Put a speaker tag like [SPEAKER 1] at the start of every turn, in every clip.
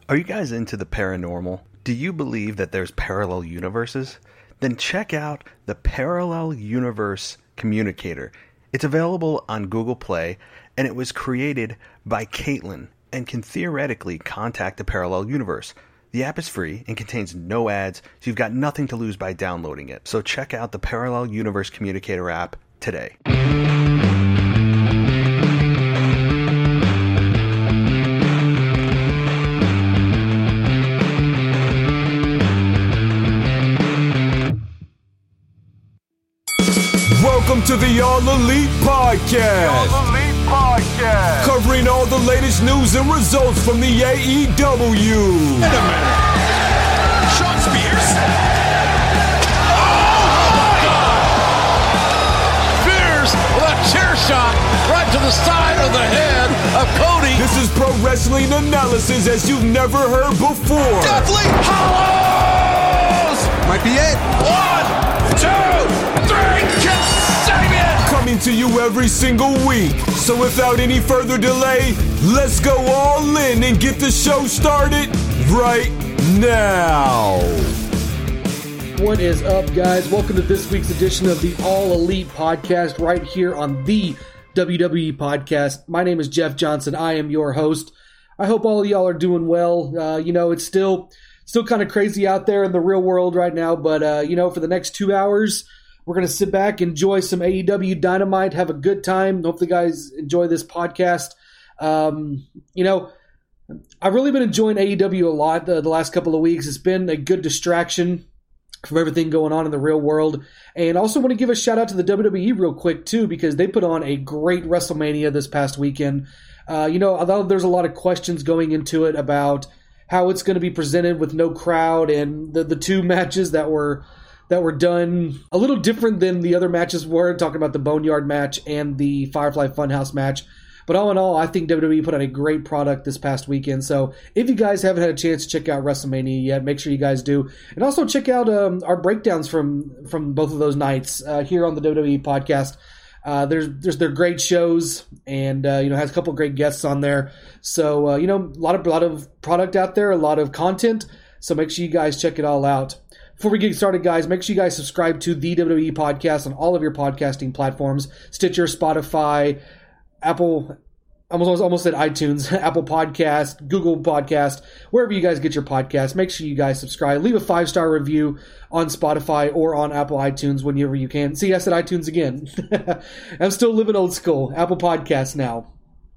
[SPEAKER 1] Are you guys into the paranormal? Do you believe that there's parallel universes? Then check out the Parallel Universe Communicator. It's available on Google Play, and it was created by Caitlin and can theoretically contact the parallel universe. The app is free and contains no ads, so you've got nothing to lose by downloading it. So check out the Parallel Universe Communicator app today.
[SPEAKER 2] Welcome to the All Elite Podcast.
[SPEAKER 3] All Elite Podcast.
[SPEAKER 2] Covering all the latest news and results from the AEW.
[SPEAKER 3] Wait a minute. Shawn Spears? Oh my God! Spears with a chair shot right to the side of the head of Cody.
[SPEAKER 2] This is pro wrestling analysis as you've never heard before.
[SPEAKER 3] Deathly Hallows!
[SPEAKER 4] Might be it.
[SPEAKER 3] 1, 2, 3, Kasabian!
[SPEAKER 2] Coming to you every single week. So without any further delay, let's go all in and get the show started right now.
[SPEAKER 5] What is up, guys? Welcome to this week's edition of the All Elite Podcast right here on the WWE Podcast. My name is Jeff Johnson. I am your host. I hope all of y'all are doing well. It's still kind of crazy out there in the real world right now, but for the next 2 hours, we're going to sit back, enjoy some AEW Dynamite, have a good time. Hopefully, guys enjoy this podcast. I've really been enjoying AEW a lot the last couple of weeks. It's been a good distraction from everything going on in the real world. And also want to give a shout out to the WWE real quick, too, because they put on a great WrestleMania this past weekend. Although there's a lot of questions going into it about how it's going to be presented with no crowd, and the two matches that were done a little different than the other matches were, talking about the Boneyard match and the Firefly Funhouse match. But all in all, I think WWE put out a great product this past weekend. So if you guys haven't had a chance to check out WrestleMania yet, make sure you guys do. And also check out our breakdowns from both of those nights here on the WWE Podcast. They're great shows, and has a couple of great guests on there. So a lot of product out there, a lot of content. So make sure you guys check it all out. Before we get started, guys, make sure you guys subscribe to the WWE Podcast on all of your podcasting platforms: Stitcher, Spotify, Apple. Almost said iTunes, Apple Podcast, Google Podcast, wherever you guys get your podcasts. Make sure you guys subscribe. Leave a 5-star review on Spotify or on Apple iTunes whenever you can. See, I said iTunes again. I'm still living old school. Apple Podcasts now.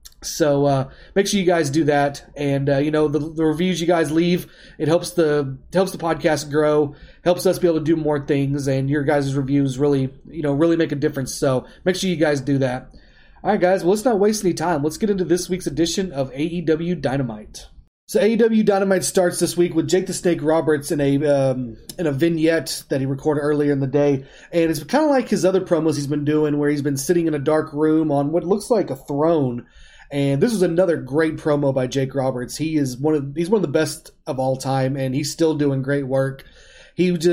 [SPEAKER 5] So make sure you guys do that. And the reviews you guys leave, it helps the podcast grow, helps us be able to do more things, and your guys' reviews really make a difference. So make sure you guys do that. All right, guys, well, let's not waste any time. Let's get into this week's edition of AEW Dynamite. So AEW Dynamite starts this week with Jake the Snake Roberts in a vignette that he recorded earlier in the day. And it's kind of like his other promos he's been doing, where he's been sitting in a dark room on what looks like a throne. And this was another great promo by Jake Roberts. He's one of the best of all time, and he's still doing great work. He was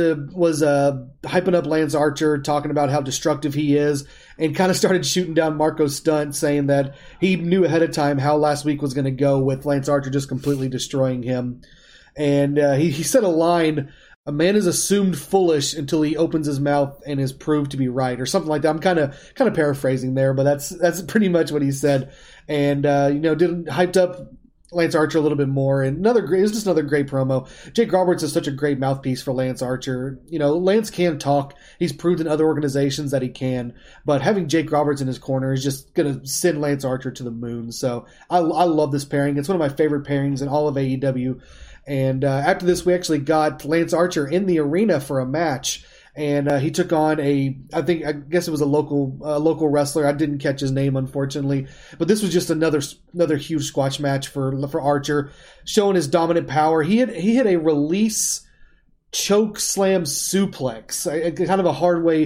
[SPEAKER 5] hyping up Lance Archer, talking about how destructive he is, and kind of started shooting down Marco Stunt, saying that he knew ahead of time how last week was going to go with Lance Archer just completely destroying him. And he said a line, "A man is assumed foolish until he opens his mouth and is proved to be right," or something like that. I'm kind of paraphrasing there, but that's pretty much what he said. And hyped up Lance Archer a little bit more, and it was just another great promo. Jake Roberts is such a great mouthpiece for Lance Archer. Lance can talk. He's proved in other organizations that he can, but having Jake Roberts in his corner is just going to send Lance Archer to the moon. So I love this pairing. It's one of my favorite pairings in all of AEW. And after this, we actually got Lance Archer in the arena for a match. And he took on I guess it was a local wrestler. I didn't catch his name, unfortunately. But this was just another huge squash match for Archer, showing his dominant power. He had a release choke slam suplex. Kind of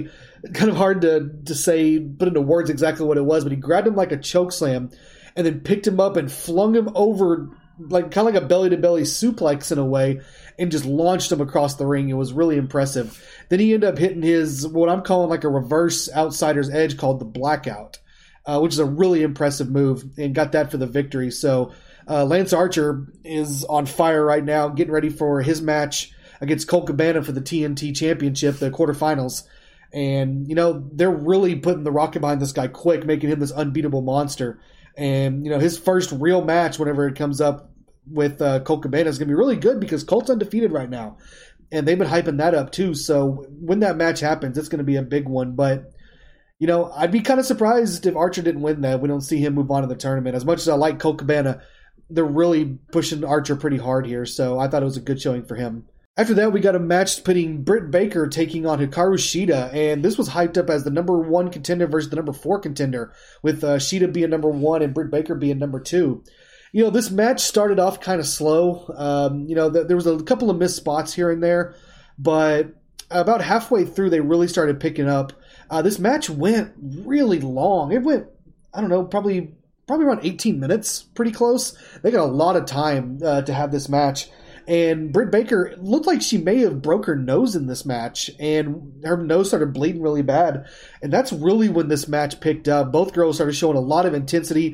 [SPEAKER 5] hard to say, put into words exactly what it was. But he grabbed him like a choke slam, and then picked him up and flung him over, kind of like a belly-to-belly suplex in a way, and just launched him across the ring. It was really impressive. Then he ended up hitting his, what I'm calling like a reverse outsider's edge called the Blackout, which is a really impressive move, and got that for the victory. So Lance Archer is on fire right now, getting ready for his match against Colt Cabana for the TNT Championship, the quarterfinals. And, they're really putting the rocket behind this guy quick, making him this unbeatable monster. And, his first real match, whenever it comes up with Colt Cabana, is going to be really good because Colt's undefeated right now. And they've been hyping that up too. So when that match happens, it's going to be a big one. But, I'd be kind of surprised if Archer didn't win that. We don't see him move on to the tournament. As much as I like Colt Cabana, they're really pushing Archer pretty hard here. So I thought it was a good showing for him. After that, we got a match pitting Britt Baker taking on Hikaru Shida, and this was hyped up as the number 1 contender versus the number 4 contender, with Shida being number 1 and Britt Baker being number 2. This match started off kind of slow. There was a couple of missed spots here and there, but about halfway through, they really started picking up. This match went really long. It went, probably around 18 minutes, pretty close. They got a lot of time to have this match. And Britt Baker looked like she may have broke her nose in this match, and her nose started bleeding really bad. And that's really when this match picked up. Both girls started showing a lot of intensity.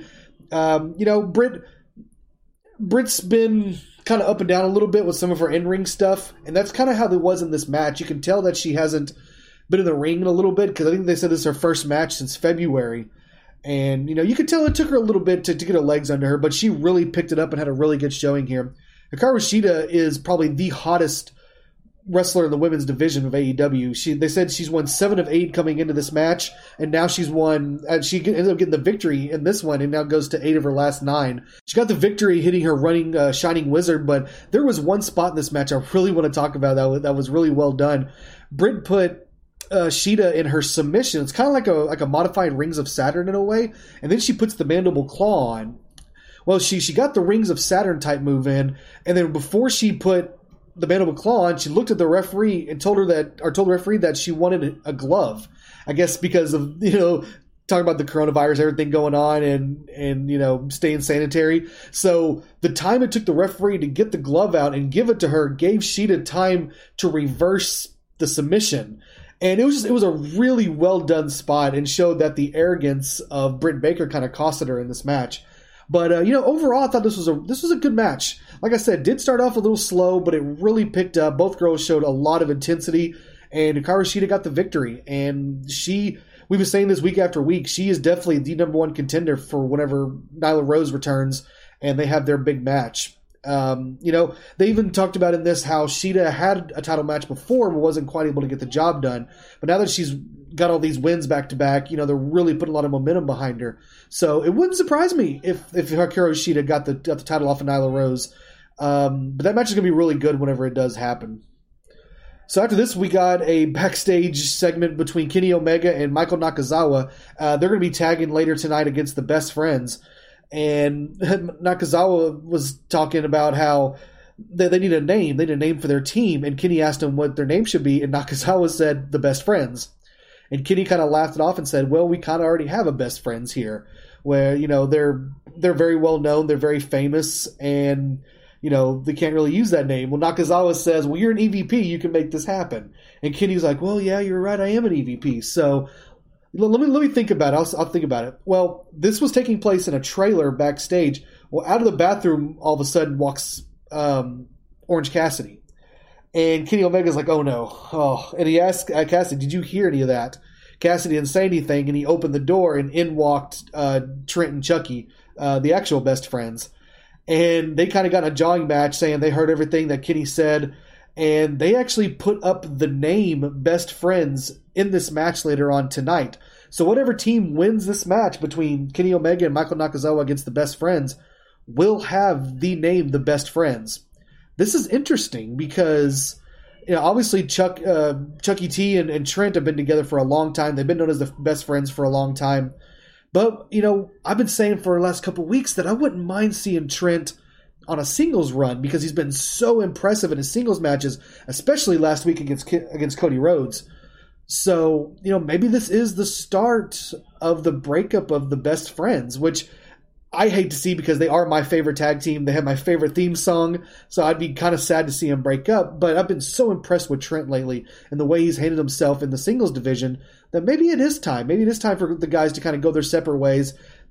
[SPEAKER 5] Britt's been kind of up and down a little bit with some of her in-ring stuff, and that's kind of how it was in this match. You can tell that she hasn't been in the ring in a little bit, because I think they said this is her first match since February. And, you could tell it took her a little bit to get her legs under her, but she really picked it up and had a really good showing here. Hikaru Shida is probably the hottest wrestler in the women's division of AEW. They said she's won 7 of 8 coming into this match, and now she ended up getting the victory in this one, and now goes to 8 of her last 9. She got the victory hitting her running Shining Wizard, but there was one spot in this match I really want to talk about that was really well done. Britt put Shida in her submission. It's kind of like a modified Rings of Saturn in a way, and then she puts the mandible claw on. Well, she got the Rings of Saturn type move in, and then before she put the mandible claw on, she looked at the referee and told the referee that she wanted a glove. I guess because of, talking about the coronavirus, everything going on, and staying sanitary. So the time it took the referee to get the glove out and give it to her gave Shida time to reverse the submission. And it was a really well done spot, and showed that the arrogance of Britt Baker kind of costed her in this match. But overall, I thought this was a good match. Like I said, did start off a little slow, but it really picked up. Both girls showed a lot of intensity, and Hikaru Shida got the victory. And we've been saying this week after week, she is definitely the number 1 contender for whenever Nyla Rose returns and they have their big match. They even talked about in this how Shida had a title match before but wasn't quite able to get the job done. But now that she's got all these wins back to back, they're really putting a lot of momentum behind her. So it wouldn't surprise me if Hikaru Shida got the title off of Nyla Rose. But that match is going to be really good whenever it does happen. So after this, we got a backstage segment between Kenny Omega and Michael Nakazawa. They're going to be tagging later tonight against the Best Friends. And Nakazawa was talking about how they need a name. They need a name for their team. And Kenny asked him what their name should be. And Nakazawa said, the Best Friends. And Kenny kind of laughed it off and said, well, we kind of already have a Best Friends here. Where, they're very well known. They're very famous. And, they can't really use that name. Well, Nakazawa says, well, you're an EVP. You can make this happen. And Kenny's like, well, yeah, you're right. I am an EVP. So let me think about it. I'll think about it. Well, this was taking place in a trailer backstage. Well, out of the bathroom, all of a sudden walks Orange Cassidy. And Kenny Omega's like, oh no. Oh. And he asked Cassidy, did you hear any of that? Cassidy didn't say anything, and he opened the door, and in walked Trent and Chucky, the actual Best Friends. And they kind of got in a jawing match saying they heard everything that Kenny said. And they actually put up the name Best Friends in this match later on tonight. So whatever team wins this match between Kenny Omega and Michael Nakazawa against the Best Friends will have the name the Best Friends. This is interesting because obviously Chucky T and Trent have been together for a long time. They've been known as the Best Friends for a long time. But, I've been saying for the last couple of weeks that I wouldn't mind seeing Trent on a singles run because he's been so impressive in his singles matches, especially last week against Cody Rhodes. So, maybe this is the start of the breakup of the Best Friends, which I hate to see because they are my favorite tag team. They have my favorite theme song, so I'd be kind of sad to see them break up. But I've been so impressed with Trent lately and the way he's handled himself in the singles division that maybe it is time. Maybe it is time for the guys to kind of go their separate ways.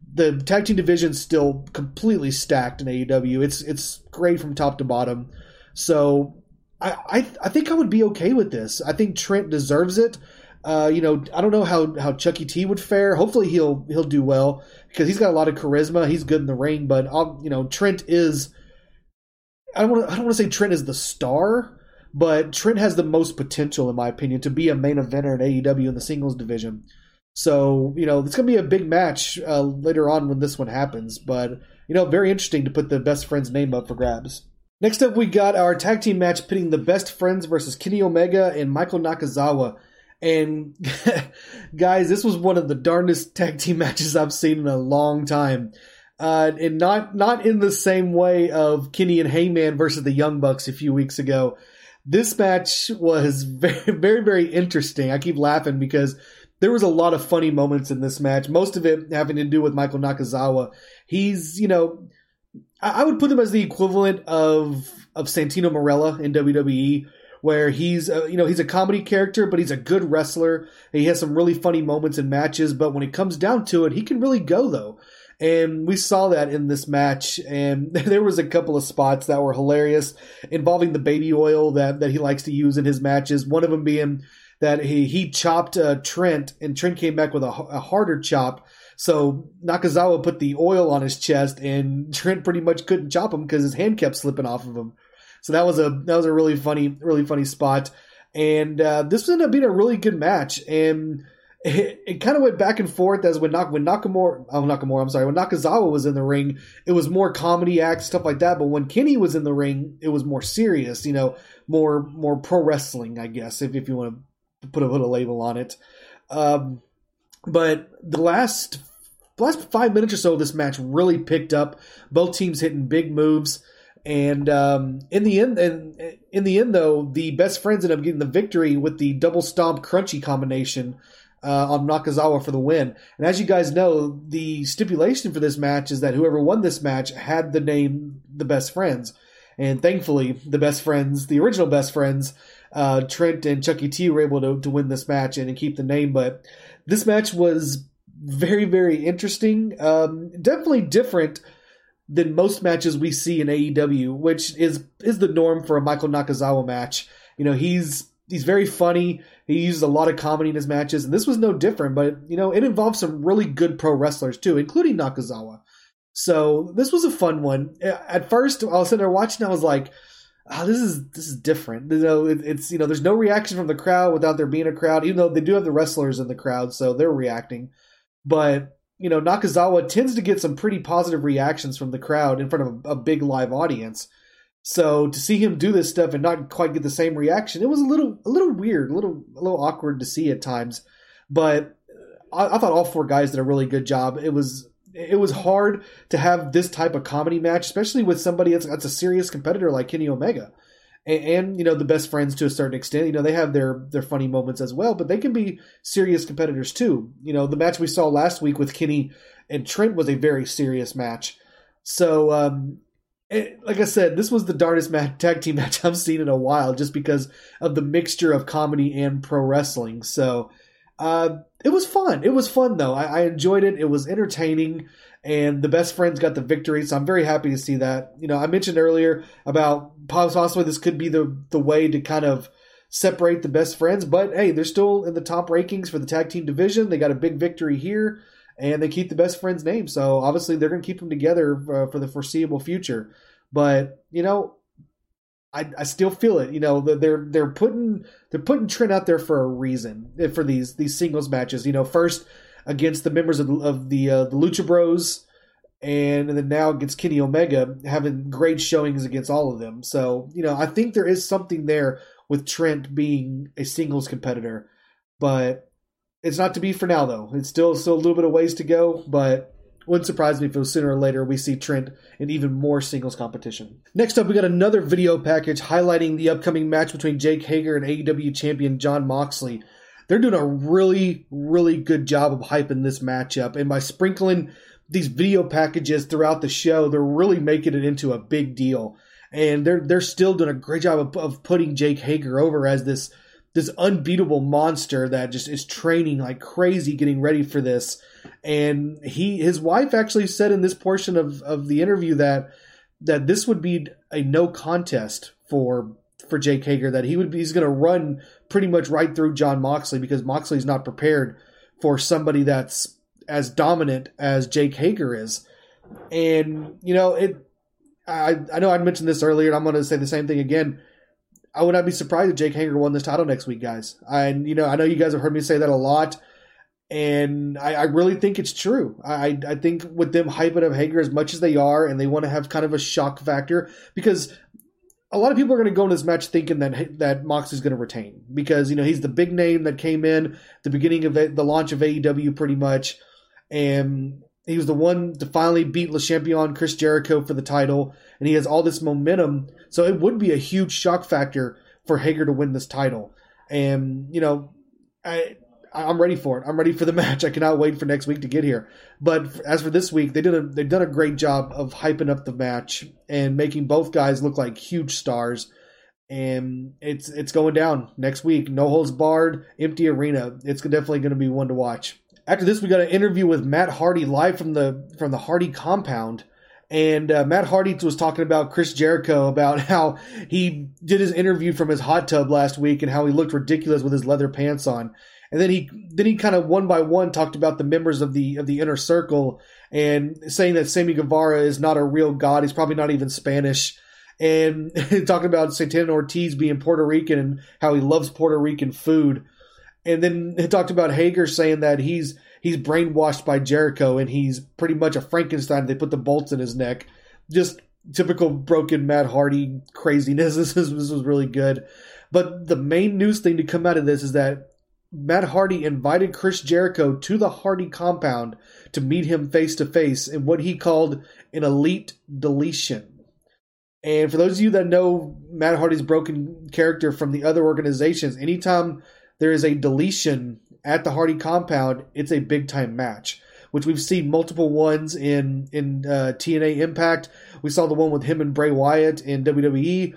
[SPEAKER 5] the tag team division's still completely stacked in AEW. It's great from top to bottom. So I think I would be okay with this. I think Trent deserves it. I don't know how Chucky T would fare. Hopefully he'll do well because he's got a lot of charisma. He's good in the ring, but Trent is. I don't want to say Trent is the star, but Trent has the most potential, in my opinion, to be a main eventer in AEW in the singles division. So, it's going to be a big match later on when this one happens. But, very interesting to put the Best Friends name up for grabs. Next up, we got our tag team match pitting the Best Friends versus Kenny Omega and Michael Nakazawa. And, guys, this was one of the darndest tag team matches I've seen in a long time. And not in the same way of Kenny and Heyman versus the Young Bucks a few weeks ago. This match was very, very, very interesting. I keep laughing because there was a lot of funny moments in this match, most of it having to do with Michael Nakazawa. He's, I would put him as the equivalent of Santino Marella in WWE, where he's a comedy character, but he's a good wrestler. He has some really funny moments in matches, but when it comes down to it, he can really go, though. And we saw that in this match, and there was a couple of spots that were hilarious involving the baby oil that he likes to use in his matches. One of them being that he chopped Trent, and Trent came back with a harder chop. So Nakazawa put the oil on his chest, and Trent pretty much couldn't chop him because his hand kept slipping off of him. So that was a really funny spot. And this ended up being a really good match. And it kind of went back and forth as when Nakazawa was in the ring, it was more comedy acts, stuff like that. But when Kenny was in the ring, it was more serious, more pro wrestling, I guess, if you want to put a label on it. But the last 5 minutes or so of this match really picked up. Both teams hitting big moves. And in the end, though, the Best Friends ended up getting the victory with the double stomp crunchy combination on Nakazawa for the win. And as you guys know, the stipulation for this match is that whoever won this match had the name the Best Friends. And thankfully, the Best Friends, the original Best Friends, Trent and Chucky T were able to win this match and keep the name. But this match was very, very interesting. Definitely different than most matches we see in AEW, which is the norm for a Michael Nakazawa match. He's very funny. He uses a lot of comedy in his matches, and this was no different. But it involved some really good pro wrestlers too, including Nakazawa. So this was a fun one. At first, I was sitting there watching. I was like, "Oh, this is different." It's there's no reaction from the crowd without there being a crowd, even though they do have the wrestlers in the crowd, so they're reacting. But Nakazawa tends to get some pretty positive reactions from the crowd in front of a big live audience. So to see him do this stuff and not quite get the same reaction, it was a little weird, a little awkward to see at times. But I thought all four guys did a really good job. It was hard to have this type of comedy match, especially with somebody that's a serious competitor like Kenny Omega. And the Best Friends to a certain extent. They have their funny moments as well, but they can be serious competitors too. The match we saw last week with Kenny and Trent was a very serious match. So, like I said, this was the darndest tag team match I've seen in a while, just because of the mixture of comedy and pro wrestling. So, it was fun. It was fun though. I enjoyed it. It was entertaining. And the Best Friends got the victory, so I'm very happy to see that. I mentioned earlier about possibly this could be the way to kind of separate the Best Friends, but hey, they're still in the top rankings for the tag team division. They got a big victory here, and they keep the Best Friends name, so obviously they're going to keep them together for the foreseeable future. But I still feel it. They're putting Trent out there for a reason for these singles matches. First against the members of the Lucha Bros, and then now against Kenny Omega, having great showings against all of them. So, I think there is something there with Trent being a singles competitor, but it's not to be for now, though. It's still a little bit of ways to go, but wouldn't surprise me if it was sooner or later we see Trent in even more singles competition. Next up, we got another video package highlighting the upcoming match between Jake Hager and AEW champion Jon Moxley. They're doing a really, really good job of hyping this matchup. And by sprinkling these video packages throughout the show, they're really making it into a big deal. And they're still doing a great job of putting Jake Hager over as this this unbeatable monster that just is training like crazy, getting ready for this. And his wife actually said in this portion of the interview that this would be a no contest for Jake Hager, that he's going to run pretty much right through Jon Moxley, because Moxley's not prepared for somebody that's as dominant as Jake Hager is. And, I know I'd mentioned this earlier, and I'm going to say the same thing again. I would not be surprised if Jake Hager won this title next week, guys. I know you guys have heard me say that a lot, and I really think it's true. I think with them hyping up Hager as much as they are, and they want to have kind of a shock factor, because a lot of people are going to go in this match thinking that Moxley's going to retain, because he's the big name that came in the beginning of the launch of AEW pretty much, and he was the one to finally beat Le Champion Chris Jericho for the title, and he has all this momentum. So it would be a huge shock factor for Hager to win this title. And, I'm ready for it. I'm ready for the match. I cannot wait for next week to get here. But as for this week, they've done a great job of hyping up the match and making both guys look like huge stars. And it's going down next week. No holds barred, empty arena. It's definitely going to be one to watch. After this, we got an interview with Matt Hardy live from the Hardy compound. And Matt Hardy was talking about Chris Jericho, about how he did his interview from his hot tub last week and how he looked ridiculous with his leather pants on. And then he kind of one by one talked about the members of the Inner Circle, and saying that Sammy Guevara is not a real god. He's probably not even Spanish. And talking about Santana Ortiz being Puerto Rican and how he loves Puerto Rican food. And then he talked about Hager saying that he's brainwashed by Jericho and he's pretty much a Frankenstein. They put the bolts in his neck. Just typical broken Matt Hardy craziness. This was really good. But the main news thing to come out of this is that Matt Hardy invited Chris Jericho to the Hardy compound to meet him face to face in what he called an elite deletion. And for those of you that know Matt Hardy's broken character from the other organizations, anytime there is a deletion at the Hardy compound, it's a big time match, which we've seen multiple ones in TNA Impact. We saw the one with him and Bray Wyatt in WWE.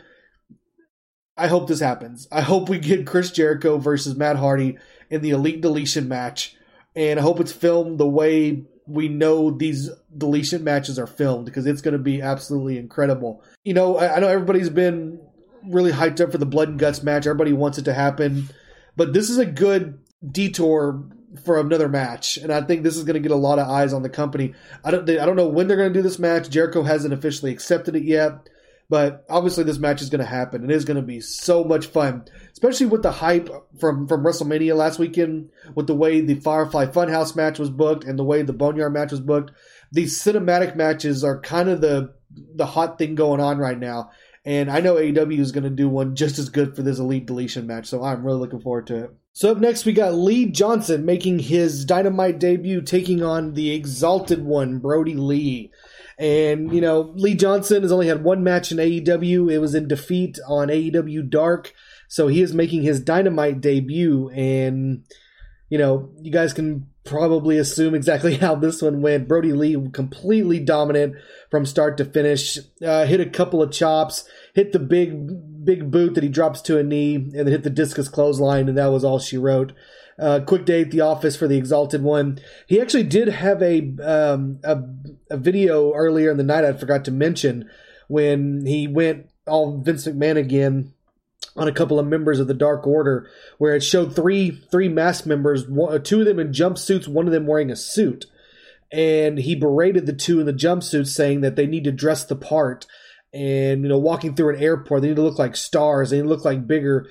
[SPEAKER 5] I hope this happens. I hope we get Chris Jericho versus Matt Hardy in the Elite Deletion match, and I hope it's filmed the way we know these deletion matches are filmed, because it's going to be absolutely incredible. I know everybody's been really hyped up for the Blood and Guts match. Everybody wants it to happen. But this is a good detour for another match, and I think this is going to get a lot of eyes on the company. I don't know when they're going to do this match. Jericho hasn't officially accepted it yet, but obviously this match is going to happen. It is going to be so much fun, especially with the hype from WrestleMania last weekend, with the way the Firefly Funhouse match was booked and the way the Boneyard match was booked. These cinematic matches are kind of the hot thing going on right now. And I know AEW is going to do one just as good for this Elite Deletion match, so I'm really looking forward to it. So up next, we got Lee Johnson making his Dynamite debut, taking on the Exalted One, Brody Lee. And, Lee Johnson has only had one match in AEW. It was in defeat on AEW Dark. So he is making his Dynamite debut. And, you guys can probably assume exactly how this one went. Brody Lee completely dominant from start to finish. Hit a couple of chops, hit the big boot that he drops to a knee, and then hit the discus clothesline, and that was all she wrote. Quick day at the office for the Exalted One. He actually did have a video earlier in the night I forgot to mention, when he went all Vince McMahon again on a couple of members of the Dark Order, where it showed three masked members, two of them in jumpsuits, one of them wearing a suit. And he berated the two in the jumpsuits, saying that they need to dress the part. And, walking through an airport, they need to look like stars. They need to look like bigger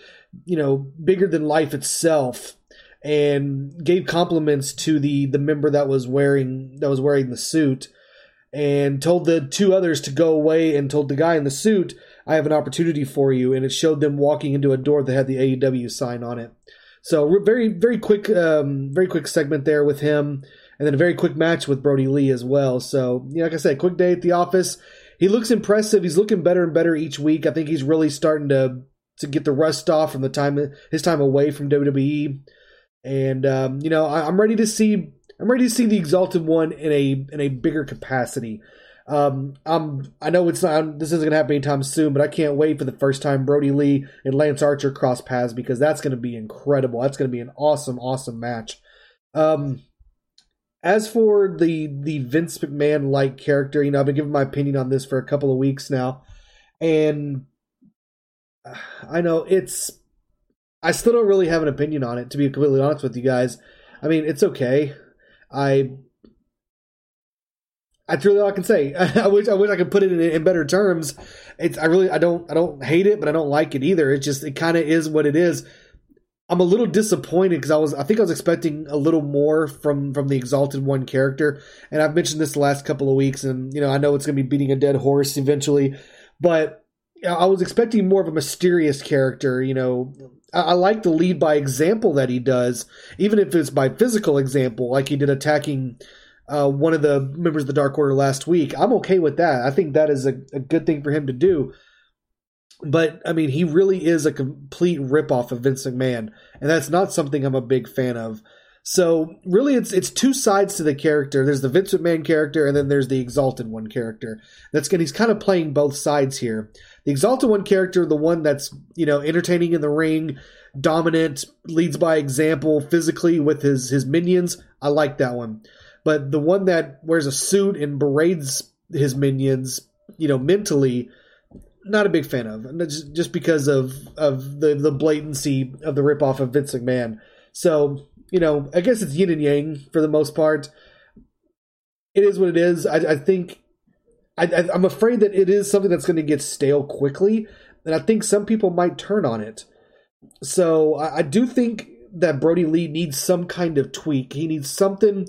[SPEAKER 5] than life itself. And gave compliments to the member that was wearing the suit, and told the two others to go away, and told the guy in the suit, I have an opportunity for you. And it showed them walking into a door that had the AEW sign on it. So very, very quick segment there with him. And then a very quick match with Brody Lee as well. So, like I said, quick day at the office. He looks impressive. He's looking better and better each week. I think he's really starting to get the rust off from his time away from WWE. And I'm ready to see the Exalted One in a bigger capacity. I know it's not. This isn't going to happen anytime soon, but I can't wait for the first time Brody Lee and Lance Archer cross paths, because that's going to be incredible. That's going to be an awesome, awesome match. As for the Vince McMahon-like character, I've been giving my opinion on this for a couple of weeks now, and I know I still don't really have an opinion on it, to be completely honest with you guys. I mean, it's okay. That's really all I can say. I wish I could put it in better terms. I don't hate it, but I don't like it either. It kind of is what it is. I'm a little disappointed because I think I was expecting a little more from the Exalted One character, and I've mentioned this the last couple of weeks, and I know it's going to be beating a dead horse eventually, but I was expecting more of a mysterious character. I like the lead by example that he does, even if it's by physical example, like he did attacking one of the members of the Dark Order last week. I'm okay with that. I think that is a good thing for him to do. But, I mean, he really is a complete ripoff of Vince McMahon, and that's not something I'm a big fan of. So, really, it's two sides to the character. There's the Vince McMahon character, and then there's the Exalted One character. He's kind of playing both sides here. The Exalted One character, the one that's, entertaining in the ring, dominant, leads by example physically with his minions, I like that one. But the one that wears a suit and berates his minions, mentally, not a big fan of, just because of the blatancy of the ripoff of Vince McMahon. So, I guess it's yin and yang for the most part. It is what it is. I think I'm afraid that it is something that's going to get stale quickly, and I think some people might turn on it. So I do think that Brody Lee needs some kind of tweak. He needs something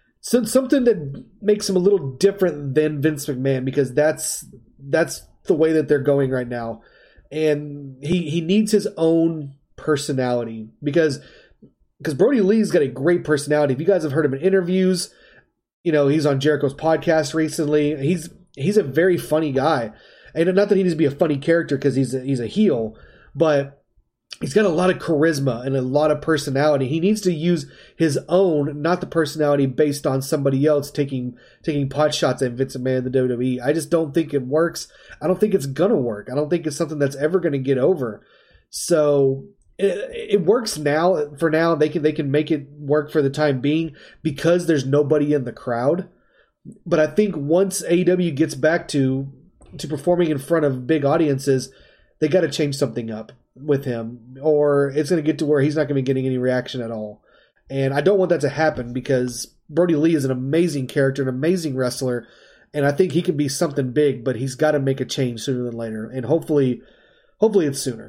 [SPEAKER 5] that makes him a little different than Vince McMahon, because that's the way that they're going right now. And he needs his own personality, because Brody Lee's got a great personality. If you guys have heard him in interviews, he's on Jericho's podcast recently. He's a very funny guy. And not that he needs to be a funny character because he's a heel, but he's got a lot of charisma and a lot of personality. He needs to use his own, not the personality based on somebody else taking pot shots at Vince McMahon in the WWE. I just don't think it works. I don't think it's gonna work. I don't think it's something that's ever gonna get over. So it works now. For now, they can make it work for the time being because there's nobody in the crowd. But I think once AEW gets back to performing in front of big audiences, they got to change something up with him, or it's going to get to where he's not going to be getting any reaction at all. And I don't want that to happen, because Brody Lee is an amazing character, an amazing wrestler, and I think he can be something big, but he's got to make a change sooner than later, and hopefully it's sooner.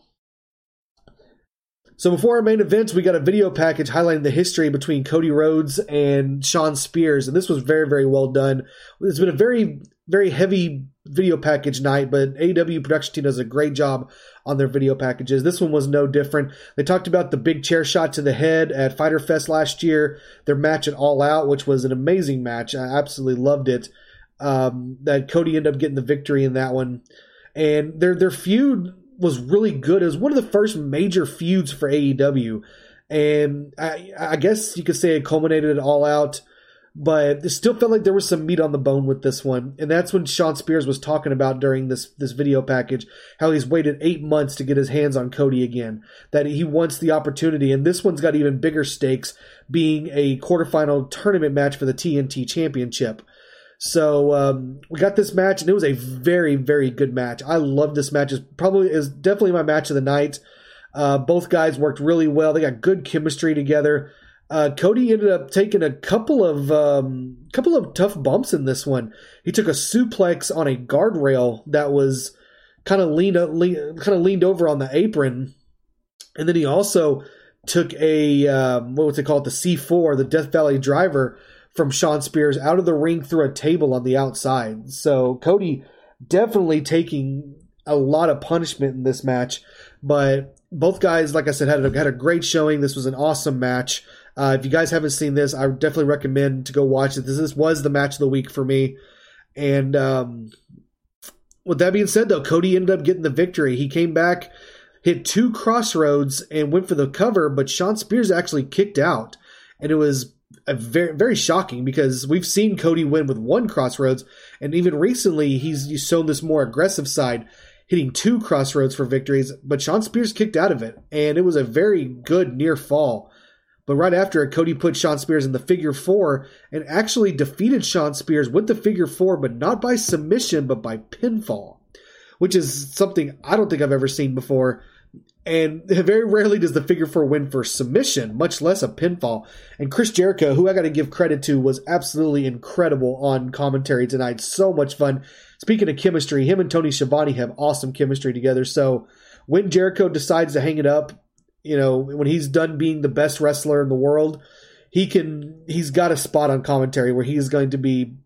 [SPEAKER 5] So before our main events, we got a video package highlighting the history between Cody Rhodes and Shawn Spears, and this was very, very well done. It's been a very, very heavy video package night, but AEW production team does a great job on their video packages. This one was no different. They talked about the big chair shot to the head at Fyter Fest last year, their match at All Out, which was an amazing match. I absolutely loved it. That Cody ended up getting the victory in that one. And their feud was really good. It was one of the first major feuds for AEW. And I guess you could say it culminated at All Out, but it still felt like there was some meat on the bone with this one. And that's when Shawn Spears was talking about during this video package, how he's waited 8 months to get his hands on Cody again, that he wants the opportunity. And this one's got even bigger stakes, being a quarterfinal tournament match for the TNT Championship. So we got this match, and it was a very, very good match. I love this match. It's definitely my match of the night. Both guys worked really well. They got good chemistry together. Cody ended up taking a couple of tough bumps in this one. He took a suplex on a guardrail that was kind of leaned over on the apron, and then he also took a what was it called, the C4, the Death Valley Driver, from Shawn Spears out of the ring through a table on the outside. So Cody definitely taking a lot of punishment in this match, but both guys, like I said, had a great showing. This was an awesome match. If you guys haven't seen this, I would definitely recommend to go watch it. This was the match of the week for me. And with that being said, though, Cody ended up getting the victory. He came back, hit 2 crossroads, and went for the cover, but Shawn Spears actually kicked out. And it was very, very shocking because we've seen Cody win with one Crossroads, and even recently he's shown this more aggressive side, hitting 2 Crossroads for victories, but Shawn Spears kicked out of it, and it was a very good near fall. But right after it, Cody put Shawn Spears in the figure 4 and actually defeated Shawn Spears with the figure 4, but not by submission, but by pinfall, which is something I don't think I've ever seen before. And very rarely does the figure 4 win for submission, much less a pinfall. And Chris Jericho, who I got to give credit to, was absolutely incredible on commentary tonight. So much fun. Speaking of chemistry, him and Tony Schiavone have awesome chemistry together. So when Jericho decides to hang it up, when he's done being the best wrestler in the world, he's got a spot on commentary where he's going to be,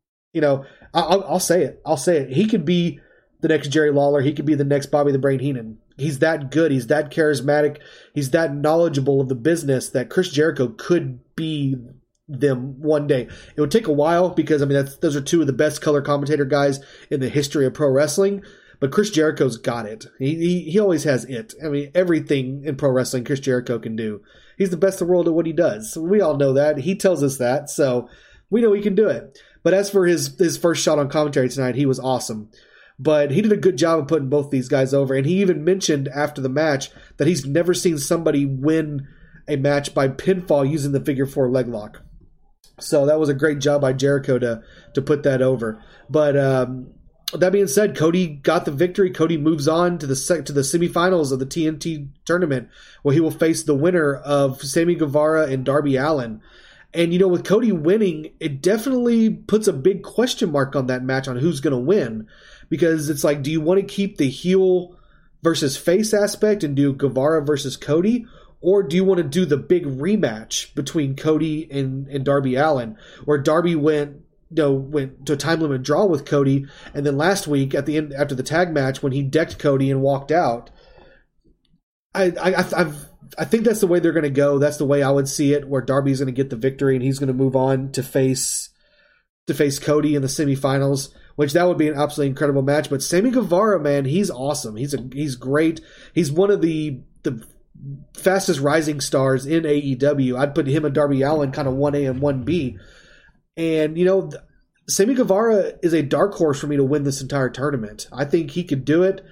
[SPEAKER 5] I'll say it. He could be the next Jerry Lawler. He could be the next Bobby the Brain Heenan. He's that good. He's that charismatic. He's that knowledgeable of the business that Chris Jericho could be them one day. It would take a while because, those are 2 of the best color commentator guys in the history of pro wrestling. But Chris Jericho's got it. He always has it. Everything in pro wrestling Chris Jericho can do. He's the best in the world at what he does. We all know that. He tells us that, so we know he can do it. But as for his first shot on commentary tonight, he was awesome. But he did a good job of putting both these guys over. And he even mentioned after the match that he's never seen somebody win a match by pinfall using the figure 4 leg lock. So that was a great job by Jericho to put that over. But that being said, Cody got the victory. Cody moves on to the semifinals of the TNT tournament, where he will face the winner of Sammy Guevara and Darby Allin. And, with Cody winning, it definitely puts a big question mark on that match on who's going to win. Because it's like, do you want to keep the heel versus face aspect and do Guevara versus Cody? Or do you want to do the big rematch between Cody and Darby Allin, where Darby went to a time limit draw with Cody, and then last week at the end after the tag match when he decked Cody and walked out. I think that's the way they're going to go. That's the way I would see it, where Darby's going to get the victory and he's going to move on to face Cody in the semifinals, which that would be an absolutely incredible match. But Sammy Guevara, man, he's awesome. He's great. He's one of the fastest rising stars in AEW. I'd put him and Darby Allin kind of 1A and 1B. And, Sammy Guevara is a dark horse for me to win this entire tournament. I think he could do it.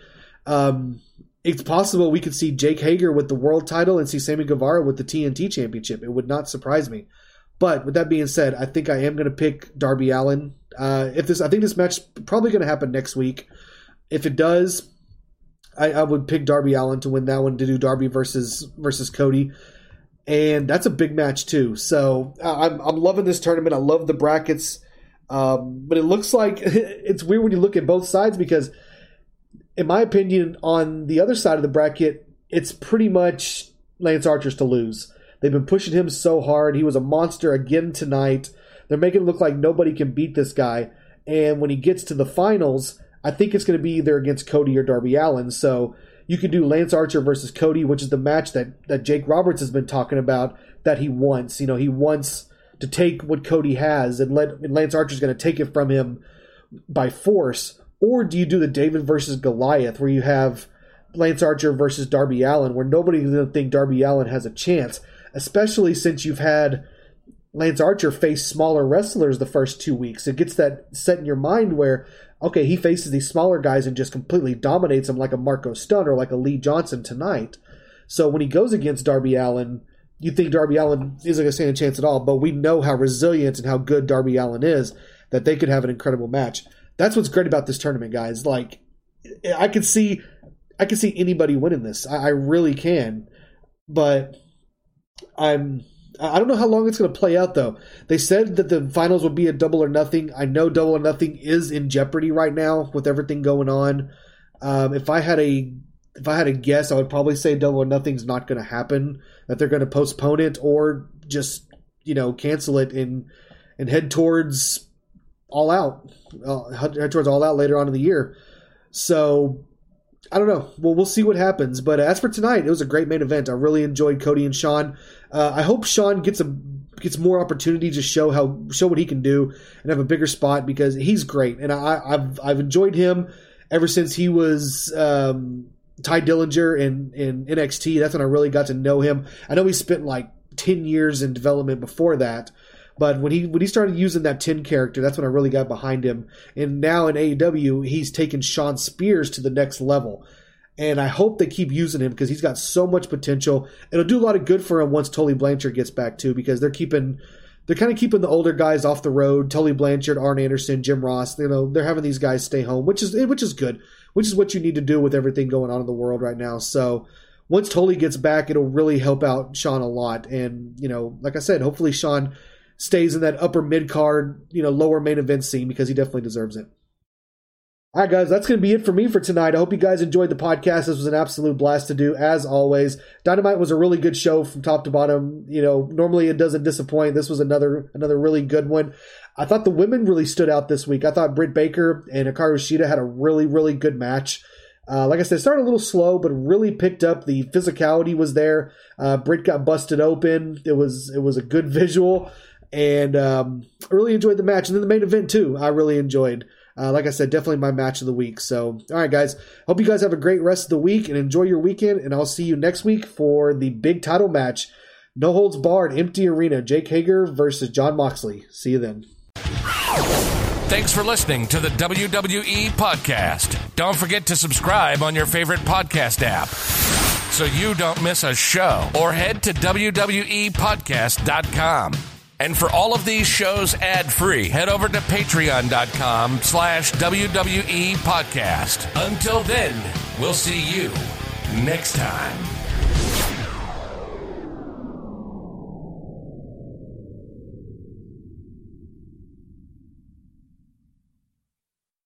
[SPEAKER 5] It's possible we could see Jake Hager with the world title and see Sammy Guevara with the TNT championship. It would not surprise me. But with that being said, I think I am going to pick Darby Allin. I think this match is probably going to happen next week. If it does, I would pick Darby Allin to win that one, to do Darby versus Cody. And that's a big match too. So I'm loving this tournament. I love the brackets. But it looks like it's weird when you look at both sides, because in my opinion, on the other side of the bracket, it's pretty much Lance Archer's to lose. They've been pushing him so hard. He was a monster again tonight. They're making it look like nobody can beat this guy. And when he gets to the finals, I think it's going to be either against Cody or Darby Allin. So you could do Lance Archer versus Cody, which is the match that Jake Roberts has been talking about that he wants. He wants to take what Cody has and Lance Archer's going to take it from him by force. Or do you do the David versus Goliath, where you have Lance Archer versus Darby Allin, where nobody's going to think Darby Allin has a chance, especially since you've had Lance Archer face smaller wrestlers the first 2 weeks. It gets that set in your mind where, okay, he faces these smaller guys and just completely dominates them like a Marco Stunt or like a Lee Johnson tonight. So when he goes against Darby Allin, you think Darby Allin isn't going to stand a chance at all, but we know how resilient and how good Darby Allin is, that they could have an incredible match. That's what's great about this tournament, guys. Like, I could see anybody winning this. I really can. But I don't know how long it's going to play out, though. They said that the finals would be a Double or Nothing. I know Double or Nothing is in jeopardy right now with everything going on. If I had a guess, I would probably say Double or Nothing's not going to happen. That they're going to postpone it or just cancel it and head towards All Out. Head towards All Out later on in the year. So I don't know. Well, we'll see what happens. But as for tonight, it was a great main event. I really enjoyed Cody and Shawn. I hope Shawn gets more opportunity to show what he can do and have a bigger spot, because he's great, and I've enjoyed him ever since he was Ty Dillinger in NXT. That's when I really got to know him. I know he spent like 10 years in development before that. But when he started using that 10 character, that's when I really got behind him. And now in AEW, he's taken Shawn Spears to the next level. And I hope they keep using him because he's got so much potential. It'll do a lot of good for him once Tully Blanchard gets back too, because they're kind of keeping the older guys off the road. Tully Blanchard, Arn Anderson, Jim Ross. They're having these guys stay home, which is good, which is what you need to do with everything going on in the world right now. So once Tully gets back, it'll really help out Shawn a lot. And like I said, hopefully Shawn stays in that upper mid card, lower main event scene, because he definitely deserves it. All right, guys, that's going to be it for me for tonight. I hope you guys enjoyed the podcast. This was an absolute blast to do, as always. Dynamite was a really good show from top to bottom. Normally it doesn't disappoint. This was another really good one. I thought the women really stood out this week. I thought Britt Baker and Hikaru Shida had a really, really good match. Like I said, it started a little slow, but really picked up. The physicality was there. Britt got busted open. It was a good visual, and I really enjoyed the match. And then the main event too, I really enjoyed. Like I said, definitely my match of the week. So, all right, guys. Hope you guys have a great rest of the week and enjoy your weekend. And I'll see you next week for the big title match. No holds barred, empty arena. Jake Hager versus Jon Moxley. See you then.
[SPEAKER 4] Thanks for listening to the WWE Podcast. Don't forget to subscribe on your favorite podcast app so you don't miss a show, or head to WWEpodcast.com. And for all of these shows ad-free, head over to patreon.com/WWE Podcast. Until then, we'll see you next time.